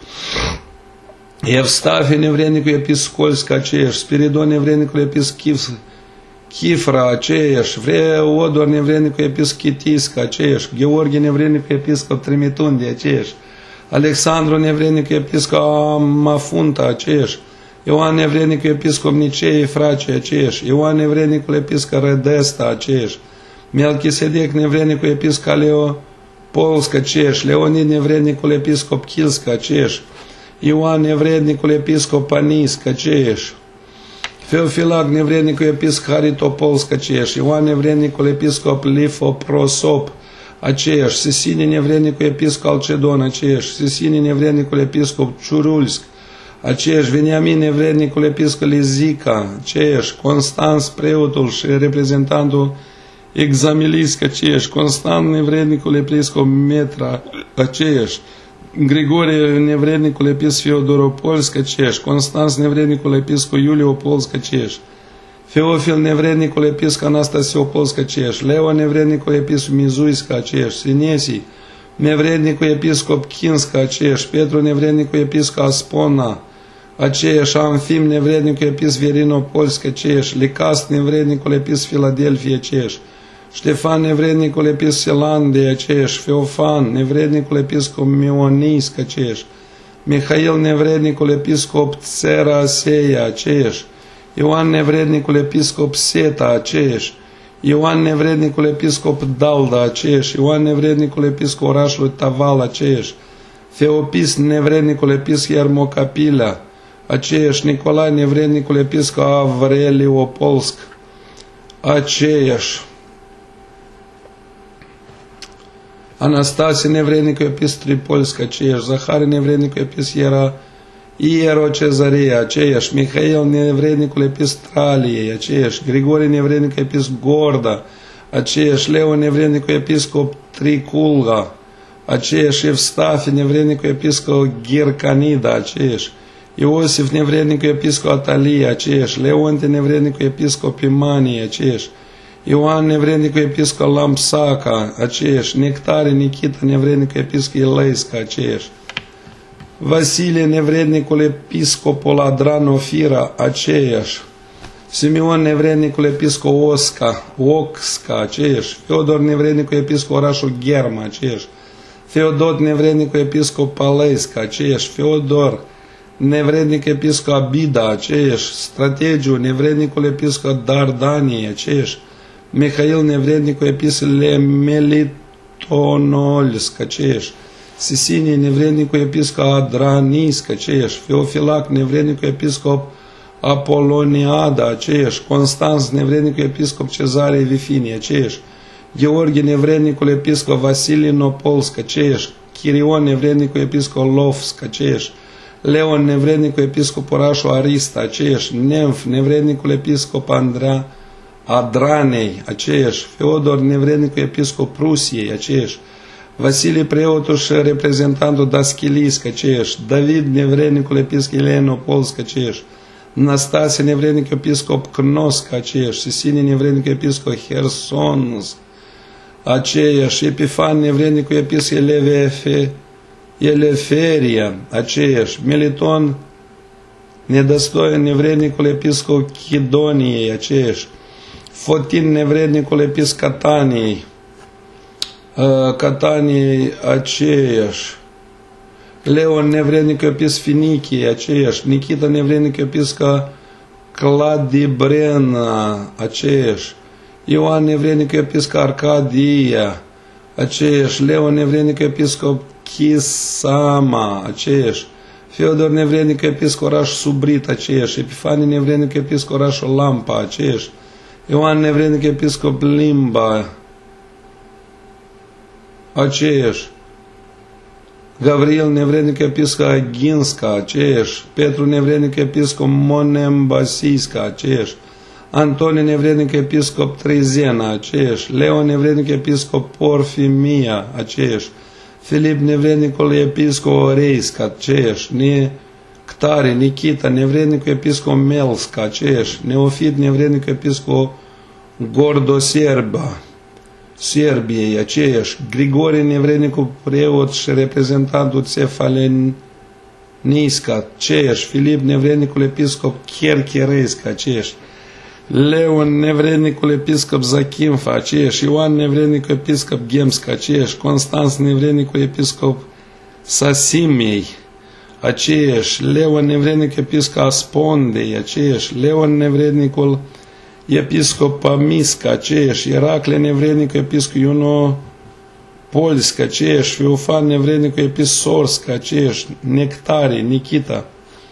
Evstafi, nevrednicul episcolsk, aceeași, Spiridon, nevrednicul episcop Chifra, aceeași, Vreodor, nevrednicul episcop Chitisc, aceeași, Gheorghe, nevrednicul episcop Trimitunde, aceeași, Alexandru, nevrednicul episcop Amafunta, aceeași, Ioan, nevrednicul episcop Nicei, Frace, aceeași, Ioan, nevrednicul episcop Redesta, aceeași, Melchisedec, nevrednicul episcop Leopolsk, aceeași, Leonid, nevrednicul episcop Chilsk, aceeași, Ioan, nevrednicul episcop Panisc, aceeași, Feofilac, nevrednicul episcop Haritopolsk, aceeași, Ioan, nevrednicul episcop Lifoprosop, aceeași, Sisine, nevrednicul episcop Alcedon, aceeași, Sisine, nevrednicul episcop Ciurulsk, aceeași, Veniamin, nevrednicul episcop Lizica, aceeași, Constans, preotul și reprezentantul Examilisc, aceeași, Constant, nevrednicul episcop Metra, aceeași, Grigorie, nevrednicul episcop Feodoropolsk, aceeași, Constans, nevrednicul episcop Iuliopolsk, aceeași, Feofil, nevrednicul episcop Anastasiopolsk, aceeași, Leo, nevrednicul episcop Mizuisca, aceeași, Sinesii, nevrednicul episcop Kinska, aceeași, Petru, nevrednicul episcop Aspona, aceeași, Amfim, nevrednicul episcop Verinopolsk, aceeași, Licast, nevrednicul episcop Filadelfie, aceeași, Ștefan, nevrednicul episcop Selandei, aceeași, Feofan, nevrednicul episcop Mionisc, aceeași, Mihail, nevrednicul episcop Tseraseia, aceeași, Ioan Nevrednicul episcop Seta aceeași, Ioan Nevrednicul episcop Dalda aceeași, Ioan Nevrednicul episcop orașului Taval aceeași, Feopis Nevrednicul episcop Iermocapila aceeași, Nicolae Nevrednicul episcop Avreliopolsk aceeași, Anastasie Nevrednicul episcop Tripolsk aceeași, Zahari Nevrednicul episcop Ierocezaria aceeași, Mihail Nevrednicul episcop Traliei aceeași, Grigore Nevrednicul episcop Gorda aceeași, Leo Nevrednicul episcop Triculga aceeași, Evstafie Nevrednicul episcop Ghircanida aceeași, Iosif Nevrednicul episcop Atalia aceeași, Leonte Nevrednicul episcop Imanie aceeași, Ioan Nevrednicul episcop Lampsaca aceeași, Nectare Nikita Nevrednicul episcop Ileisca aceeași, Vasilie Nevrednicul episcopul Adranofira aceeași, Simeon Nevrednicul episcop Oxca aceeași, Feodor Nevrednicul episcop orașul Gherma aceeași, Feodot Nevrednicul episcop Paleisca aceeași, Feodor Nevrednic episcop Abida aceeași, Strategiu Nevrednicul episcop Dardaniei aceeași, Mihail Nevrednicul episcop Melitonolsk aceeași, Sisinie Nevrednicul episcop Adranisc aceeași, Feofilac Nevrednicul episcop Apoloniada aceeași, Constanț Nevrednicul episcop Cezarei Vifini aceeași, Gheorghe Nevrednicul episcop Vasilinopolsk aceeași, Chirion Nevrednicul episcop Lovsk aceeași, Leon Nevrednicul episcop orașul Arista aceeași, Nemf Nevrednicul episcop Adranei aceeași, Feodor Nevrednicul episcop Prusiei aceeași, Vasilie preotul și reprezentantul Daschilisc aceeași, David Nevrednicul episcop Elenopolsk aceeași, Nastasie Nevrednicul episcop Knosc aceeași, Sisinie Nevrednicul episcop Hersonsk aceeași, Epifan Nevrednicul episcop Eleferia aceeași, Meliton Nedăstoian Nevrednicul episcop Chidoniei aceeași, Fotin Nevrednicul episcop Cataniei aceeași, Leon Nevrednicul episcop Finichiei aceeași, Nikita Nevrednicul episcop Cladibrena aceeași, Ioan Nevrednicul episcop Arcadia aceeași, Leon Nevrednicul episcop Chisama aceeași, Feodor Nevrednicul episcop oraș Subrit aceeași, Epifanie Nevrednicul episcop orașul Lampa aceeași, Ioan Nevrednicul episcop Limba aceeași, Gavril Nevrednicul episcop Aginska aceeși, Petru Nevrednicul episcop Monembasisca aceeși, Antonie Nevrednicul episcop Trizena aceeși, Leo Nevrednicul episcop Porfimia aceeși, Filip Nevrednicul episcop Oreisca aceeși, Nectare Nikita Nevrednicul episcop Melska aceeși, Neofit Nevrednicul episcop Gordoserba Serbiei aceeși, Grigore Nevrednicul preot și reprezentantul Cefalenisca aceeși, Filip Nevrednicul episcop Chercheresca aceeși, Leon Nevrednicul episcop Zachimfa aceeși, Ioan Nevrednicul episcop Gemsca aceeși, Constanț Nevrednicul episcop Sasimei aceeși, Leon Nevrednicul episcop Aspondei aceeși, Leon Nevrednicul episcop Pamisca aceeși, Iracle Nevrednicul episcop Ionopolsk aceeși, Feofan Nevrednicul episcop Sorsk aceeși, Nectare Nikita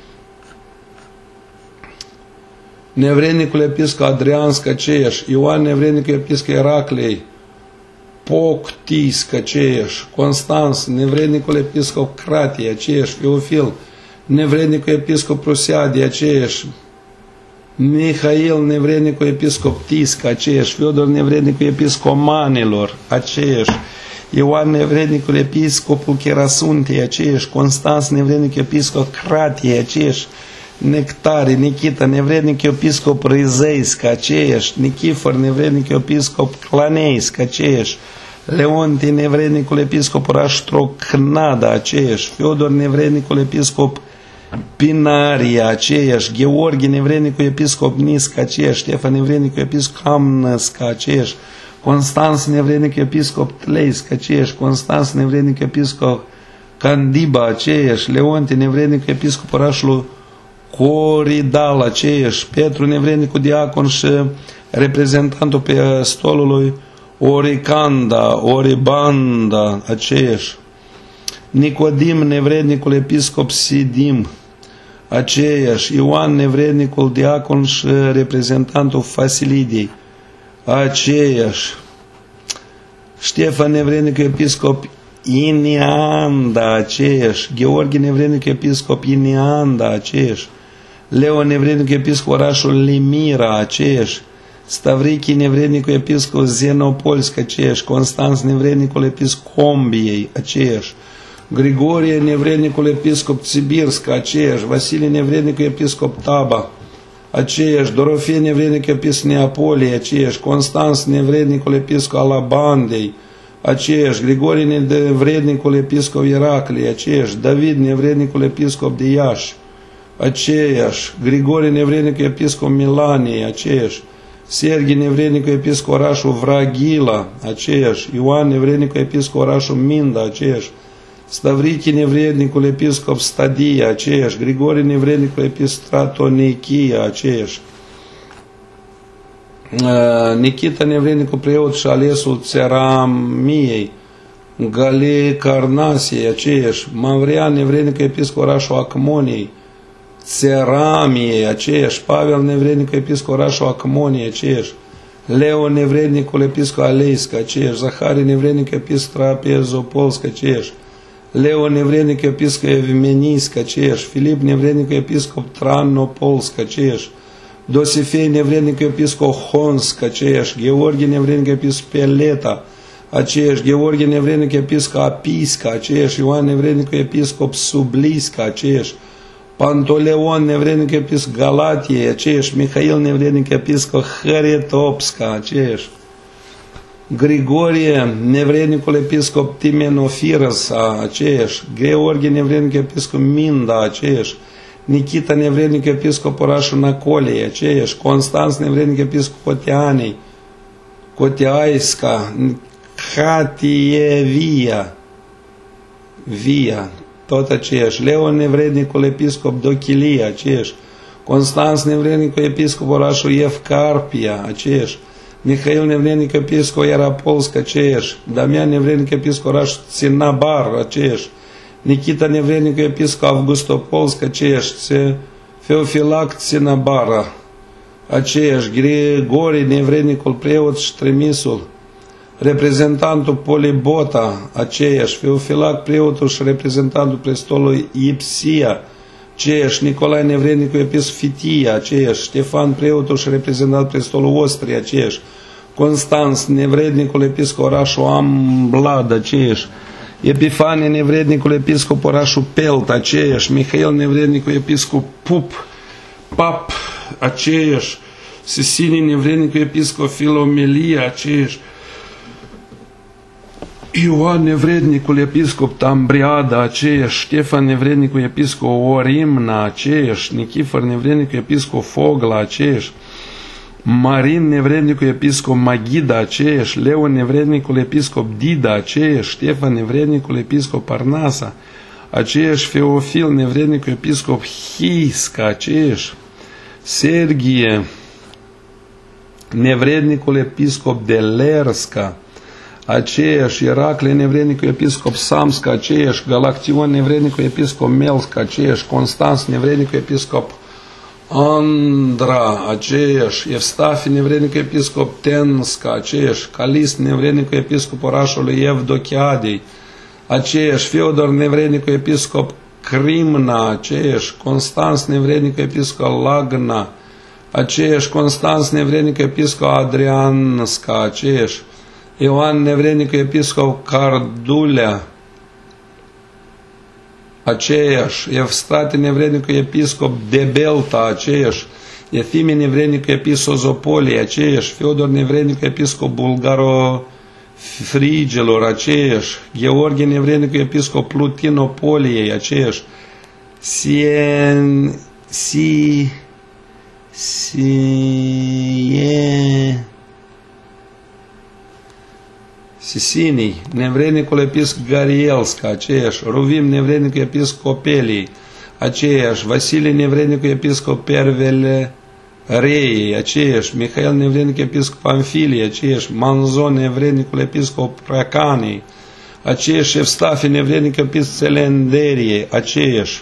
Nevrednicul episcop Adriansk aceeși, Ioan Nevrednicul episcop Iraclei Poctisc aceeși, Constanț Nevrednicul episcop Cratie aceeși, Feofil Nevrednicul episcop Prusiadie aceeși, Mihail Nevrednicul episcop Tisca aceeși, Feodor Nevrednicul episcop Manilor aceeși, Ioan Nevrednicul episcopul Cherasuntei aceeși, Constanț Nevrednicul episcop Cratie aceeși, Nectare Nikita Nevrednicul episcop Rizeisk aceeși, Nichifor Nevrednicul episcop Claneisk aceeși, Leonti Nevrednicul episcop oraș Trocnada aceeși, Feodor Nevrednicul episcop Pinaria aceeși, Gheorghe Nevrednicul episcop Nisca aceeși, Ștefan Nevrednicul episcop Amnăsca aceeși, Constanț Nevrednicul episcop Tleisk aceeși, Constanț Nevrednicul episcop Candiba aceeși, Leonte Nevrednicul episcop orașului Coridal, aceeași, Petru, nevrednicul diacon și reprezentantul pe stolului, Oricanda, Oribanda, aceeași, Nicodim, nevrednicul episcop Sidim, aceeași, Ioan, nevrednicul diacon și reprezentantul Fasilidii, aceeași, Ștefan, nevrednicul episcop Inianda, aceeași, Gheorghe, nevrednicul episcop Inianda, aceeași, Leon, nevrednicul episcop orașul Limira, aceeași, Stavrichi, nevrednicul episcop Zenopolsk, aceeași, Constanț, nevrednicul episcop Combiei, aceeași, Grigorie, nevrednicul episcop Sibirsk, aceeași, Vasile, nevrednicul episcop Taba, aceeași, Dorofie, nevrednicul episcop Neapolie, aceeași, Constanț, nevrednicul episcop Alabandei, aceeași, Grigorie, nevrednicul episcop Ieraclie, aceeași, David, nevrednicul episcop de Iași, aceeași, Grigorie, nevrednicul episcop Milaniei, aceeași, Serghii, nevrednicul episcop orașul Vraghila, aceeași, Ioan, nevrednicul episcop orașul Minda, aceeași, Stavrichi, nevrednicul episcop Stadia, aceeași, Grigorie, nevrednicul episcop Stratonichia, aceeași, Nikita, nevrednicul preot și alesul Țeramiei, Galei Carnasiei, aceeași, Mavrian, nevrednicul episcop orașul Acmoniei, Țeramiei, aceeași, Pavel, nevrednicul episcop orașul Acmoniei, aceeași, Leo, nevrednicul episcop Aleisk, aceeași, Zaharie, nevrednicul episcop Trapezopolsk, aceeași, Leo, nevrednicul episcop Evmenisc, aceeași, Filip, nevrednicul episcop Tranopolsk, aceeași, Dosifei, nevrednicul episcop Honsk, aceeași, Gheorghe, nevrednicul episcop Peleta, aceeași, Gheorghe, nevrednicul episcop Apisca, aceeași, Ioan, nevrednicul episcop Sublisca, aceeași, Pantoleon, nevrednicul episcop Galatiei, aceeași, Mihail, nevrednicul episcop Haretopska, aceeași, Grigorie, nevrednicul episcop Timenofirasa, aceeași, Gheorghe, nevrednicul episcop Minda, aceeași, Nikita, nevrednicul episcop orașul Nacoliei, aceeași, Constanț, nevrednicul episcop Coteanei, Coteaisca, Hatievia, tot aceeași, Leon, nevrednicul episcop Dochilia, aceeași, Constanț, nevrednicul episcop orașul Evcarpia, aceeași, Mihail, nevrednicul episcop Ierapolsk, aceeași, Damian, nevrednicul episcop orașul Ținabar, aceeași, Nikita, nevrednicul episcop Avgustopolsk, aceeași, Feofilac Ținabara, aceeași, Grigorie, nevrednicul preot și trimisul, reprezentantul Polibota, aceeași, Feofilac, preotul și reprezentantul prestolului Ipsia, aceeași, Nicolae, nevrednicul episcop Fitia, aceeași, Ștefan, preotul și reprezentantul prestolul Ostria, aceeași, Constanț, nevrednicul episcop orașul Amblad, aceeași, Epifanie, nevrednicul episcop orașul Pelt, aceeași, Mihail, nevrednicul episcop Pap, aceeași, Sisinii, nevrednicul episcop Filomelia, aceeași, Ioan, nevrednicul episcop Tambriada, aceeași, Ștefan, nevrednicul episcop Orimna, aceeași, Nichifor, nevrednicul episcop Fogla, aceeași, Marin, nevrednicul episcop Maghida, aceeași, Leon, nevrednicul episcop Dida, aceeași, Ștefan, nevrednicul episcop Parnasa, aceeași, Feofil, nevrednicul episcop Hisca, aceeași, Serghie, nevrednicul episcop de Lerska, aceeași, Iracle, nevrednicul episcop Samska, aceeași, Galaction, nevrednicul episcop Melska, aceeași, Constanț, nevrednicul episcop Andra, aceeași, Evstafi, nevrednicul episcop Tenska, aceeași, Calist, nevrednicul episcop orașului Evdochiadei, aceeași, Feodor, nevrednicul episcop Crimna, aceeași, Constanț, nevrednicul episcop Lagna, aceeași, Constanț, nevrednicul episcop Adrianska, aceeași, Ioan, nevrednicul episcop Cardulea, aceeași, Evstrate, nevrednicul episcop Debelta, aceeași, Efime, nevrednicul episcop Zopolie, aceeași, Feodor, nevrednicul episcop Bulgaro-Frigelor, aceeași, Gheorghe, nevrednicul episcop Plutinopoliei, aceeași, Sisinii, nevrednicul episcop Garielska, aceeași, Ruvim, nevrednicul episcop Opelii, aceiași, Vasile Nevrenicu, episcop Pervele Reiei, aceiași, Mihail Nevrenicu, episcop Amfilie, aceiași, Manzon Nevrenicul, episcop Pracanii, aceiași, Evstafi Nevrenicu, episcop Celenderiei, aceiași,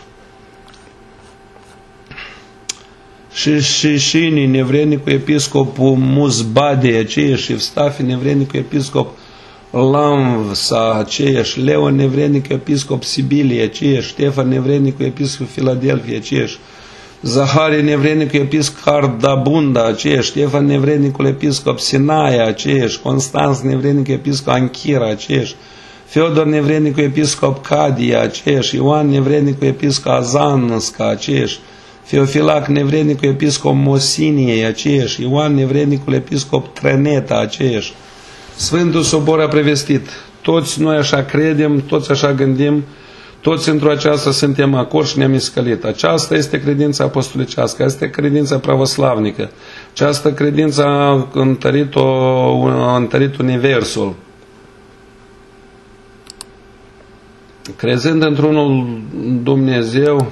Șișini Nevrenicu, episcop Muzbadei, aceiași, Evstafi Nevrenicu, episcop Lamvsa, aceiași, Leon Nevrenicu, episcop Sibilie, aceiași, Ștefan Nevrenicu, episcop Filadelfia, aceiași, Zaharie Nevrenicu, episcop Hardabunda, aceiași, Ștefan Nevrenicul, episcop Sinaia, aceiași, Constanț Nevrenicu, episcop Anchira, aceiași, Feodor Nevrenicu, episcop Cadia, aceiași, Ioan Nevrenicu, episcop Azanska, aceiași, Feofilac Nevrenicu, episcop Mosiniei, aceiași, Ioan Nevrenicul, episcop Treneta, aceiași, Sfântul Sobor a prevestit. Toți noi așa credem, toți așa gândim, toți într-o aceasta suntem acord și ne-am iscălit. Aceasta este credința apostolicească, asta este credința pravoslavnică. Această credință a întărit universul. Crezând într-unul Dumnezeu,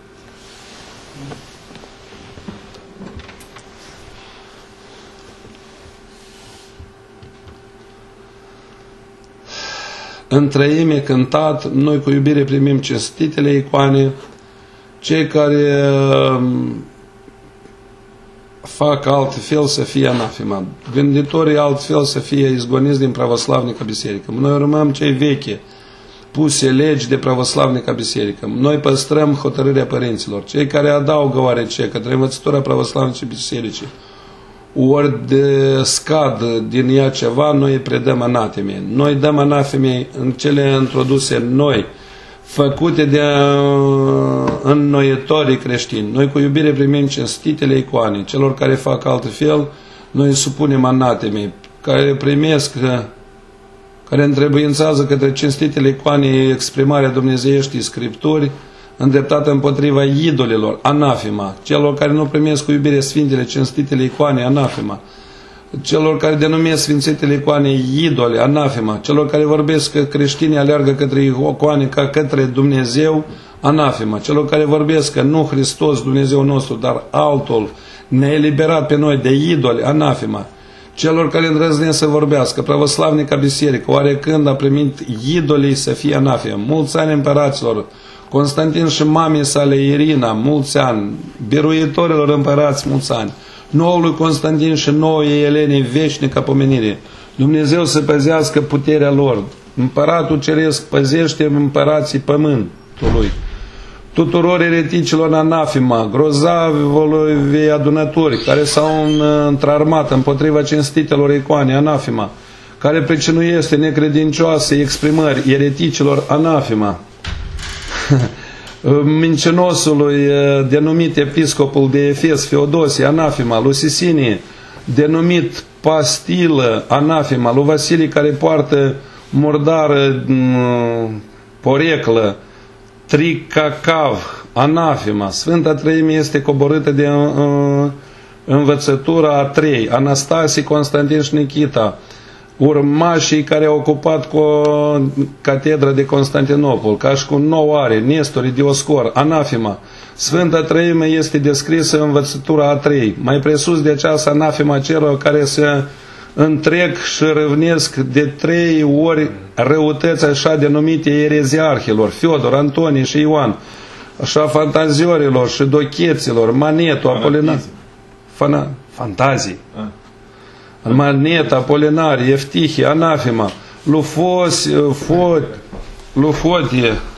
în trăime cântat, noi cu iubire primim cinstitele icoane, cei care fac altfel să fie anafema, gânditorii altfel să fie izgoniți din pravoslavnica biserică. Noi urmăm cei vechi, puse legi de pravoslavnica biserică. Noi păstrăm hotărârea părinților. Cei care adaugă oarece către învățătura pravoslavnice bisericii, ori de scad din ea ceva, noi îi predăm anateme. Noi dăm anafemei în cele introduse noi, făcute de înnoitorii creștini. Noi cu iubire primim cinstitele icoane. Celor care fac altfel, noi îi supunem anatemei, care primesc, care întrebuințează către cinstitele icoane exprimarea dumnezeieștii Scripturi, îndreptată împotriva idolilor, anafema. Celor care nu primesc cu iubire sfintele, cinstitele icoane, anafema. Celor care denumesc sfințitele icoane idole, anafema. Celor care vorbesc că creștinii aleargă către icoane ca către Dumnezeu, anafema. Celor care vorbesc că nu Hristos, Dumnezeu nostru, dar altul ne-a eliberat pe noi de idoli, anafema. Celor care îndrăznesc să vorbească, pravoslavnica biserică, oarecând a primit idolii să fie anafema. Mulți ani împăraților, Constantin și mamei sale Irina, mulți ani, biruitorilor împărați, mulți ani, noului Constantin și nouă Elene, veșnică pomenire. Dumnezeu să păzească puterea lor. Împăratul Ceresc păzește împărații pământului. Tuturor ereticilor în anafima, grozavului adunători, care s-au întrarmat împotriva cinstitelor icoane, anafima, care pricinuiește necredincioase exprimări ereticilor, anafima. Mincinosului denumit episcopul de Efes, Feodosie, anafima, lui Sisinie, denumit Pastilă, anafima, lui Vasilii care poartă murdară poreclă, Tricacav, anafima. Sfânta Treime este coborâtă de învățătura a trei, Anastasie, Constantin și Nikita, urmașii care au ocupat cu catedra de Constantinopol, ca și cu 9 are, Nestor, Dioscor, anafima. Sfânta Treime este descrisă în învățătura a trei. Mai presus de aceasta, anafima celor care se întreg și râvnesc de 3 ori răutăți așa denumite ereziarhilor, Fiodor, Antonie și Ioan, așa fantaziorilor și docheților, Manetu, Apolinar, fantazii, Manet, Apolinar, Eftihie, anafima, Lufotie,